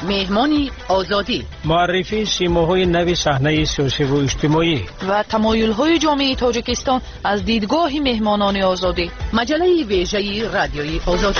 مهمانی آزادی، معرفی سیماهای نوی صحنه سیاسی و اجتماعی و تمایل‌های جامعه تاجیکستان از دیدگاه مهمانان آزادی. مجله ویژه رادیوی آزادی.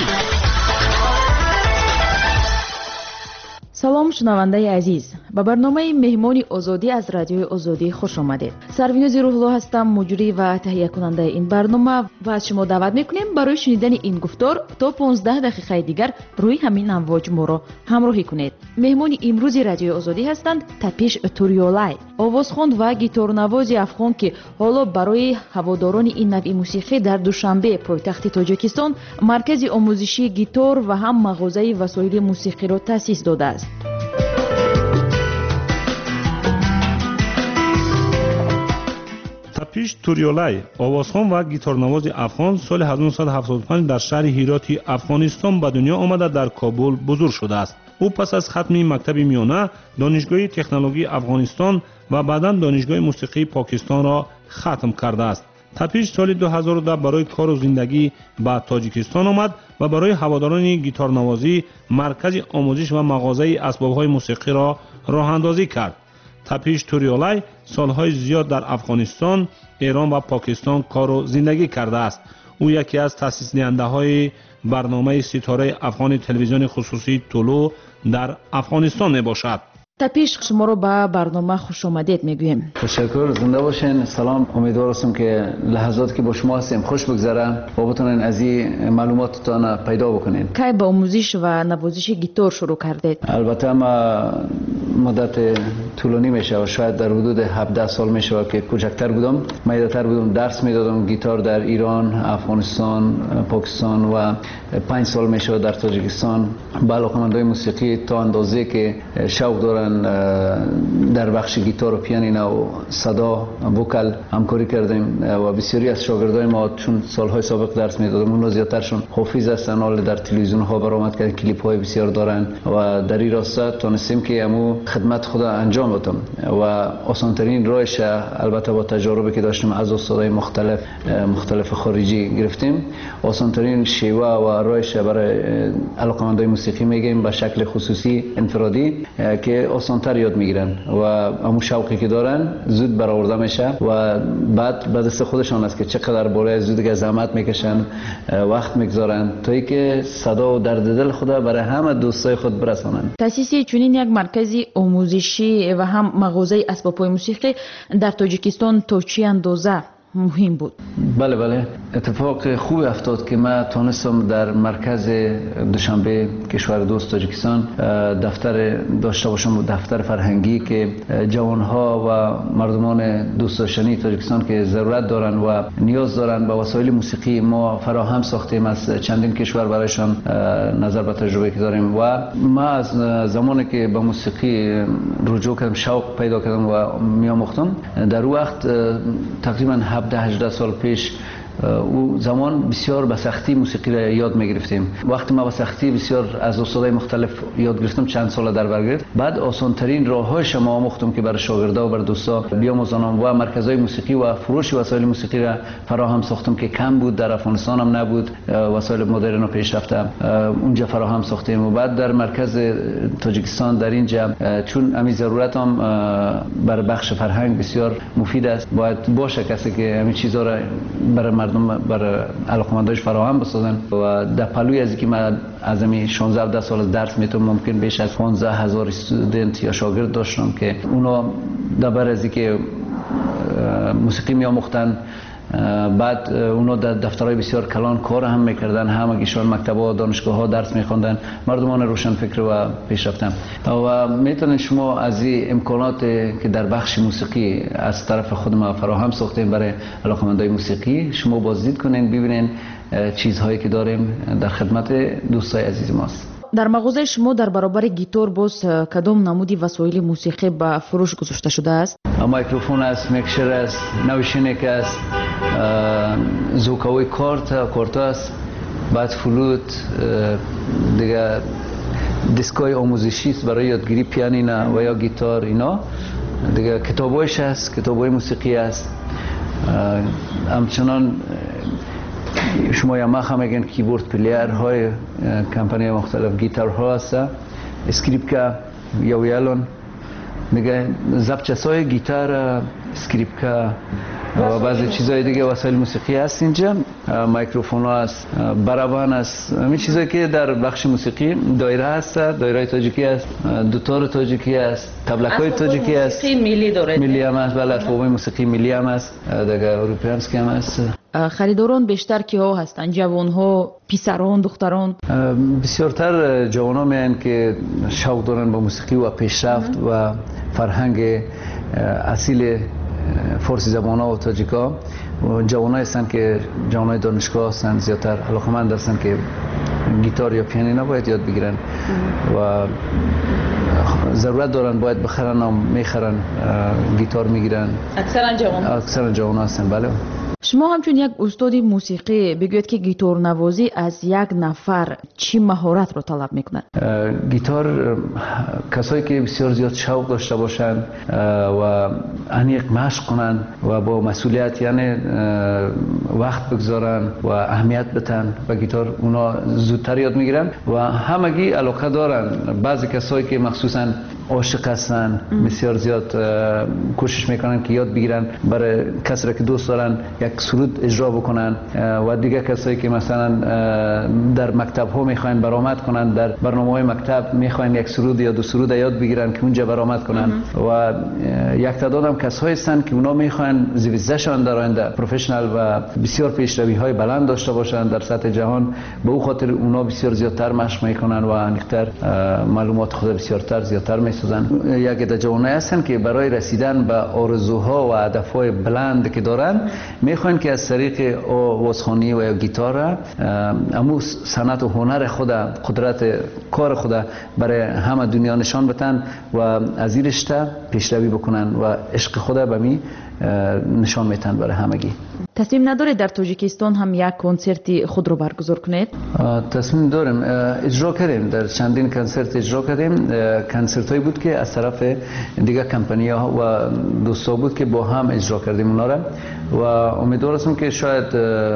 سلام شنونده عزیز، به برنامه مهمانی آزادی از رادیوی آزادی خوش آمدید. سرویناز روح‌الله هستم، مجری و تهیه کننده این برنامه و از شما دعوت میکنیم برای شنیدن این گفتار تا 15 دقیقه دیگر روی همین امواج ما را همراهی کنید. مهمانی امروزی رادیوی آزادی هستند تپیش توریولای، آوازخوان و گیتارنواز افغان که حالا برای هواداران این نوع موسیقی در دوشنبه پایتخت تاجیکستان مرکز آموزشی گیتار و هم مغازه وسایل موسیقی را تأسیس داده است. تپیش توریولای، آوازخوان و گیتارنواز افغان، سال 1975 در شهر هیراتی افغانستان به دنیا آمده در کابل بزرگ شده است. او پس از ختم مکتب میانه دانشگاه تکنولوژی افغانستان و بعداً دانشگاه موسیقی پاکستان را ختم کرده است. تپیش سال 2010 برای کار و زندگی به تاجیکستان آمد و برای هواداران گیتارنوازی مرکز آموزش و مغازه اسباب‌های موسیقی را راه اندازی کرد. تپیش توریولای سالهای زیاد در افغانستان، ایران و پاکستان کار و زندگی کرده است. او یکی از تأسیس دهنده‌های برنامه ستاره افغان تلویزیون خصوصی طلوع در افغانستان میباشد. تپیش شما رو به برنامه خوش آمدید میگویم. تشکر، زنده باشین. سلام، امیدوار هستم که لحظاتی که با شما هستیم خوش بگذره و بتونین از این معلوماتتان پیدا بکنین. کی با آموزش و نوازش گیتار شروع کردید؟ البته ما مدت طولانی میشه و شاید در حدود 17 سال میشه که کوچکتر بودم، مایداتر بودم، درس میدادم گیتار در ایران، افغانستان، پاکستان و 5 سال میشه در تاجیکستان. با علاقه‌مندای موسیقی تا اندازه که شوق دارن در بخش گیتار و پیانینو و صدا وکل همکاری کردیم و بسیاری از شاگردای ما چون سالهای سابق درس میدادم اون زیادترشون حافظ هستن، حال در تلویزیون ها برآمد کردن، کلیپ های بسیار دارن و در این راستا تونستیم که امو خدمت خود انجام بدم و آسانترین راهش البته با تجاربی که داشتیم از استادای مختلف خارجی گرفتیم، آسانترین شیوه و راهش برای علاقه‌مندای موسیقی میگیم به شکل خصوصی انفرادی که آسانتر یاد میگیرن و همون شوقی که دارن زود برآورده میشه و بعد به دست خودشان است که چقدر بالای زود که زحمت میکشن، وقت میگذارن تا اینکه صدا و درد دل خود برای همه دوستای خود برسانن. تأسیس چنین یک مرکزی آموزشی و هم مغازه اسباب‌های موسیقی در تاجیکستان تا چه اندازه مهم بود؟ بله، اتفاق خوب افتاد که ما تونستم در مرکز دوشنبه کشور دوست تاجیکستان دفتر داشته باشم، دفتر فرهنگی که جوانها و مردمان دوست داشتنی تاجیکستان که ضرورت دارن و نیاز دارن به وسایل موسیقی ما فراهم ساختیم از چندین کشور برایشان نظر به تجربه که داریم و ما از زمانی که به موسیقی رجوع کردم، شوق پیدا کردم و میآموختم، در وقت تقریبا 17-18 سال پیش او زمان بسیار به سختی موسیقی را یاد می‌گرفتیم. وقتی ما به سختی بسیار از استادای مختلف یاد گرفتم، چند سال در بر گرفت، بعد آسان‌ترین راه‌هاش ما آموختم که برای شاگردا و برای دوستا بیاموزانم و مرکزهای موسیقی و فروش وسایل موسیقی را فراهم ساختم که کم بود، در افغانستان هم نبود، وسایل مدرن و پیشرفته اونجا فراهم ساختیم و بعد در مرکز تاجیکستان در اینجا چون همین ضرورت هم برای بخش فرهنگ بسیار مفید است، باید باشه کسی که همین چیزا را برای مردم برای علاقمندانش فراهم بسازن و در پلوی از اینکه من از همین 16-17 سال درس میتونم ممکن بیش از 15,000 استودنت یا شاگرد داشتم که اونا در از اینکه موسیقی میآموختن، بعد اونا در دفترهای بسیار کلان کار هم میکردن، همگیشان مکتب‌ها دانشگاه‌ها درس میخوندن، مردمان روشنفکر و پیشرفته و میتونن شما از این امکانات که در بخش موسیقی از طرف خود ما فراهم ساختیم برای علاقه‌مندای موسیقی شما بازدید کنین، ببینین چیزهایی که داریم در خدمت دوستای عزیز ماست. در مغازه شما در برابر گیتار باز کدام نمودی وسایل موسیقی به فروش گذاشته شده است؟ میکروفون است، میکسر است، نوشینک است، زوکاوی کارت است، بعد فلوت، دیگه دیسکای آموزشی است برای یادگیری پیانینو و یا گیتار، اینا دیگه کتابایش است، کتابای موسیقی است، همچنان شما یاماها میگن کیبورد پلیر های کمپانی مختلف، گیتار ها هست اسکریپکا یا ویالون دیگه ضبط‌های گیتار اسکریپکا و بعضی چیزهای دیگه وسایل موسیقی هست اینجا میکروفون هست برابان هست همین چیزایی که در بخش موسیقی دایره هست دایره تاجیکی هست دوتار تاجیکی هست تبلکای تاجیکی هست ملی داره ملی هم هست بله اسباب موسیقی ملی هم هست دیگه اروپایی هم هست خریداران بیشتر کیها هستند جوان ها پسران دختران بسیارتر جوان ها میان که شوق دارن به موسیقی و پیشرفت و فرهنگ اصیل فارسی زبان ها و تاجیکا و جوانایی هستند که جوانای دانشگاه هستند زیادتر علاقمند هستند که گیتار یا پیانینو باید یاد بگیرن و ضرورت دارن باید بخرن و میخرن گیتار میگیرن اکثرا جوان هستند بله. شما همچون یک استاد موسیقی بگوید که گیتار نوازی از یک نفر چی مهارت رو طلب میکنه؟ گیتار کسایی که بسیار زیاد شوق داشته باشند و عمیق مشق کنن و با مسئولیت یعنی وقت بگذارن و اهمیت بدن و گیتار اونا زودتر یاد میگیرن و همگی علاقه دارن. بعضی کسایی که مخصوصا عاشق هستن بسیار زیاد کوشش میکنن که یاد بگیرن برای کسی که دوست دارن یک سرود اجرا بکنن و دیگه کسایی که مثلا در مکتب ها میخواین برآمد کنن در برنامه‌های مکتب میخواین یک سرود یا دو سرود یاد بگیرن که اونجا برآمد کنن و یک تعداد هم کسایی هستن که اونا میخواین زیویزشان در آینده پروفشنال و بسیار پیشروی های بلند داشته باشن در سطح جهان به او خاطر اونا بسیار زیادتر مشق میکنن و انیختر معلومات خود بسیارتر زیادتر میسازن. یک عده جوانایی هستن که برای رسیدن به آرزوها و هدفهای بلند که دارن میخواین که از طریق آوازخوانی و گیتار امو صنعت و هنر خود قدرت کار خود برای همه دنیا نشان بدن و از این رشته پیشروی بکنن و عشق خود به می نشان میتن برای همگی. تصمیم ندارید در تاجیکستان هم یک کنسرتی خود رو برگزار کنید؟ تصمیم داریم. اجرا کردیم در چندین کنسرت اجرا کردیم. کنسرت هایی بود که از طرف دیگه کمپانی ها و دوستا بود که با هم اجرا کردیم اونا را و امیدوار هستم که شاید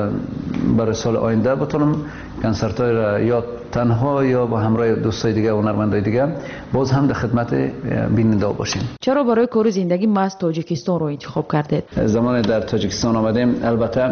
برای سال آینده بتونم کنسرت های را یا تنها یا با همراه دوستای دیگه و هنرمندای دیگه باز هم در خدمت بیننده باشیم. چرا برای کار زندگی محض تاجیکستان رو انتخاب کردید؟ زمان در تاجیکستان آمدیم البته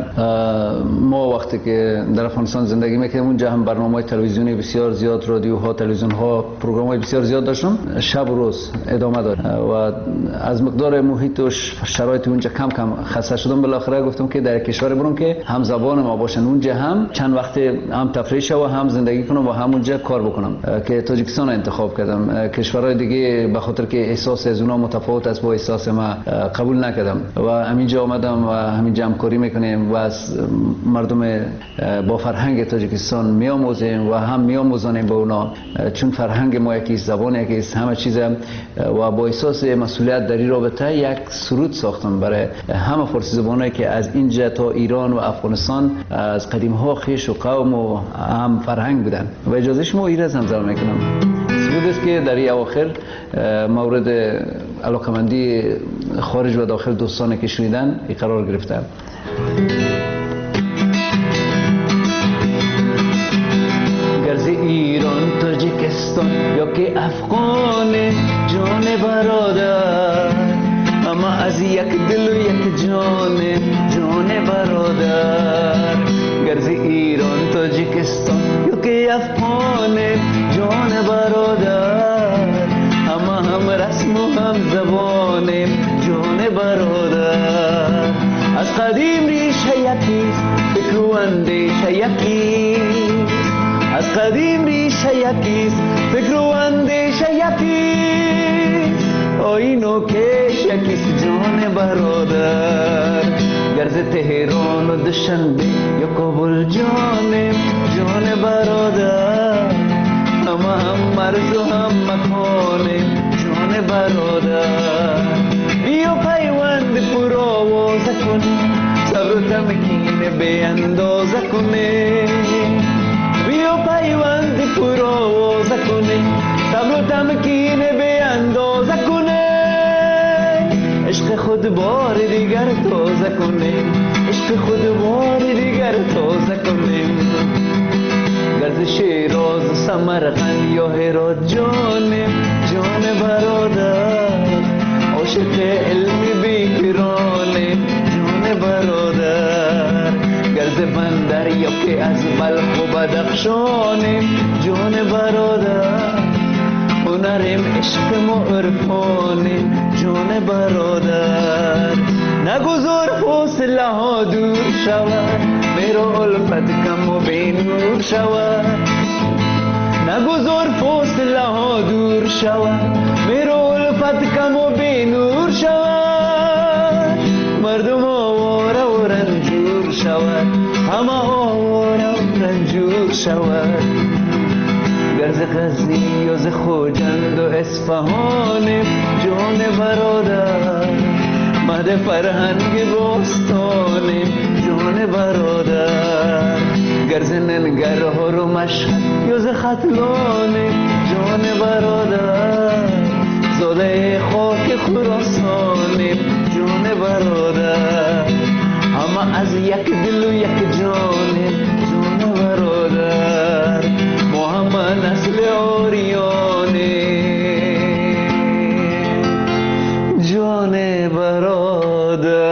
ما وقتی که در افغانستان زندگی میکردیم اونجا هم برنامه‌های تلویزیونی بسیار زیاد رادیوها تلویزیون‌ها پروگرام‌های بسیار زیاد داشتم شب و روز ادامه داد و از مقدار محیط و شرایط اونجا کم کم خسته شدم. بالاخره گفتم که در کشور برم که هم زبان ما باشن اونجا هم چند وقت هم تفریح و هم زندگی کنم و همونجا کار بکنم که تاجیکستان انتخاب کردم. کشورهای دیگه به خاطر که احساس از اونا متفاوت است با احساس ما قبول نکردم و همینجا آمدم و همینجا همکاری میکنیم و از مردم با فرهنگ تاجیکستان میآموزیم و هم میآموزانیم با اونا چون فرهنگ ما یکی زبان یکی همه چیز و با احساس مسئولیت در این رابطه یک سرود ساختم برای همه فارسی زبانایی که از اینجا تا ایران و افغانستان از قدیم ها خویش و قوم و هم فرهنگ بودن و اجازه شما ایرز هم زمان میکنم. سرود است که در این اواخر مورد علاقمندی خارج و داخل دوستانی که شنیدن قرار گرفته. گرز ایران تاجیکستان یا که افغان جان برادر اما از یک دل و یک جان برادر. گرز ایران تاجیکستان یا که افغان جان برادر اما هم رسم و هم زبان جان برادر. از قدیم ریشه یکیست فکر و اندیشه یکیست از قدیم ریشه یکیست فکر و اندیشه یکیست آیین و کش یکیست جان برادر. گرز تهران و دوشنبه یا کابل جان برادر اما هم مرز و هم مکان جان برادر. بیا پیوند پر آوازه کنیم صبر و تمکین به اندازه کنیم. بیا پیوند پر آوازه کنیم صبر و تمکین به اندازه کنیم. عشق خود بار دیگر تازه کنیم عشق خود بار دیگر تازه کنیم. گرز شیراز سمرقند یا هرات جان برادر عاشق علم بیکرانه جان برادر گرز بندر یا که از بلخ و بدخشانه جان برادر هنرم عشقم و عرفانه جان برادر نگذار فاصله ها دور شود میرا الفت کم و بی نور شود نگذار فاصله ها دور شود میرا الفت کم و بی نور شود مردم آواره و رنجور شود همه آواره و رنجور شود گرز غزنی یا ز خوجند و اصفهان جان برادر مهد فرهنگ باستان جان برادر گرز ننگرهار و مشهد یا ز ختلان جان برادر زاده خاک خراسان جان برادر همه از یک دل و یک جان جان برادر ما همه نسل آریانه جان برادر.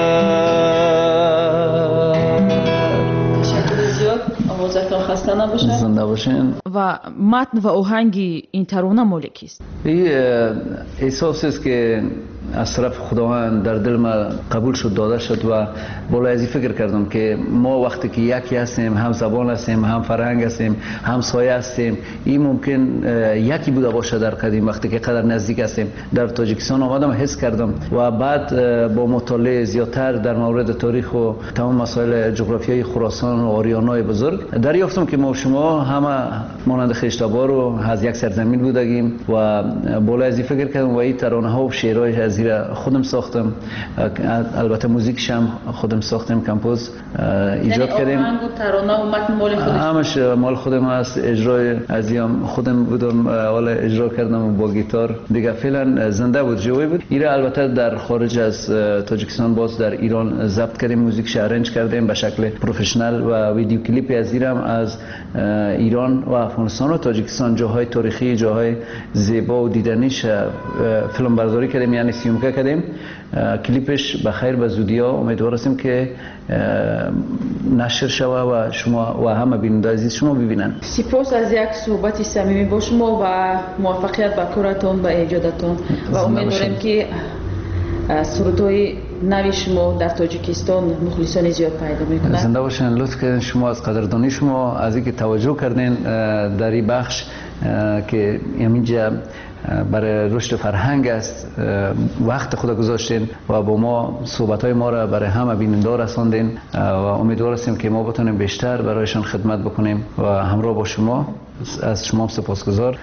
زیاد آوازتان خسته نباشن زنده باشین. و متن و آهنگ این ترانه مالکیست؟ این احساس است که از طرف خداوند در دل ما قبول شد، داده شد و بالا از این فکر کردم که ما وقتی که یکی هستیم، هم زبان هستیم، هم فرهنگ هستیم، هم سایه هستیم، این ممکن یکی بوده باشه در قدیم وقتی که قدر نزدیک هستیم. در تاجیکستان آمدم حس کردم و بعد با مطالعه زیادتر در مورد تاریخ و تمام مسائل جغرافیایی خراسان و آریانای بزرگ دریافتم که ما و شما همه مانند خشتبار و از یک سرزمین بودیم و بالا از این فکر کردم و این ترانه ها و شعرهای از خودم ساختم، البته موزیکش هم خودم ساختم، کمپوز ایجاد کردیم. آهنگ و ترانه و متن مال خودش؟ همش مال خودم هست. اجرای ازیم خودم بودم، حالا اجرا کردم با گیتار دیگه. فعلا زنده بود، جوی بود. ایره البته در خارج از تاجیکستان باز در ایران ضبط کردیم، موزیکش ارنج کردیم به شکل پروفشنال و ویدیو کلیپ از ایران از ایران و افغانستان و تاجیکستان جاهای تاریخی، جاهای زیبا و دیدنیش فیلم برداری کردیم، یعنی سیمکه کردیم. کلیپش بخیر به زودی ها امیدوار هستیم که نشر شوه و شما و همه بیننده عزیز شما ببینن. سپاس از یک صحبت صمیمی با شما و موفقیت به کارتون، به ایجادتون و امیدواریم که سرودهای نوی شما در تاجیکستان مخلصان زیاد پیدا میکنن. زنده باشین. لطف کردین شما از قدردانی شما از اینکه توجه کردین در این بخش که اینجا برای رشد فرهنگ است، وقت خود گذاشتین و با ما صحبت‌های ما را برای همه بیننده رساندین و امیدوار هستیم که ما بتونیم بیشتر برایشان خدمت بکنیم و همراه با شما. از شما سپاسگزار.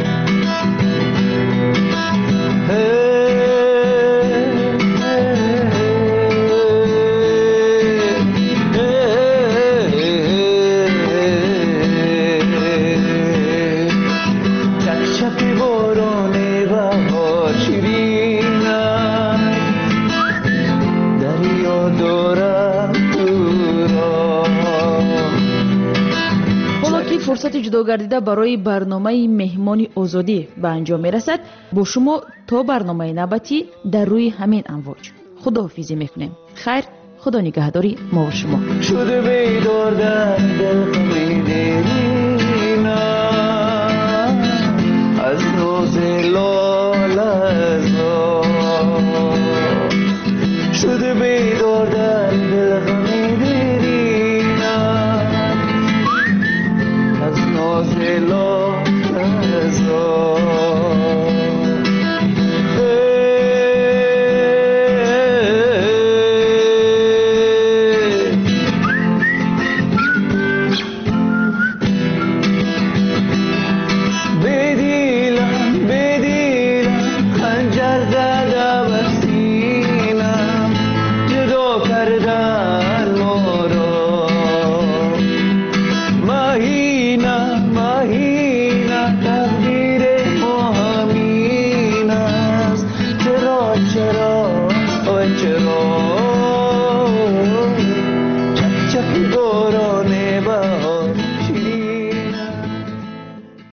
فرصت جداگردیده برای برنامه مهمان آزادی به انجام میرسد. با شما تا برنامه نوبتی در روی همین امواج خداحافظی میکنیم. خیر، خدا نگهداری ما و شما. شده بیدار در دل خمیدینا از نوز لالزا، شده بیدار در دل خمیدینا از نوز لالزا.